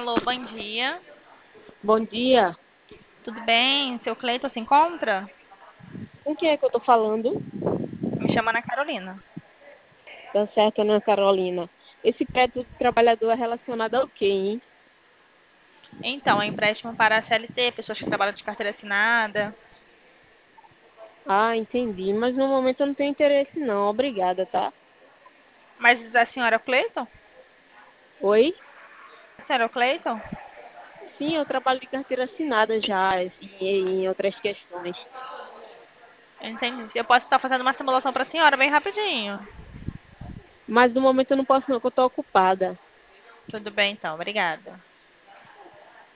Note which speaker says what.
Speaker 1: Alô, bom dia.
Speaker 2: Bom dia.
Speaker 1: Tudo bem? Seu Cleiton se encontra?
Speaker 2: Com quem é que eu tô falando?
Speaker 1: Me chama Ana Carolina.
Speaker 2: Tá certo, Ana Carolina. Esse crédito do trabalhador é relacionado ao quê, hein?
Speaker 1: Então, é empréstimo para a CLT, pessoas que trabalham de carteira assinada.
Speaker 2: Ah, entendi. Mas no momento eu não tenho interesse, não. Obrigada, tá?
Speaker 1: Mas a senhora é o Cleiton?
Speaker 2: Oi?
Speaker 1: A senhora é o Cleiton?
Speaker 2: Sim, eu trabalho de carteira assinada já, assim, em outras questões.
Speaker 1: Entendi. Eu posso estar fazendo uma simulação para a senhora bem rapidinho.
Speaker 2: Mas no momento eu não posso, não, que eu tô ocupada.
Speaker 1: Tudo bem, então. Obrigada.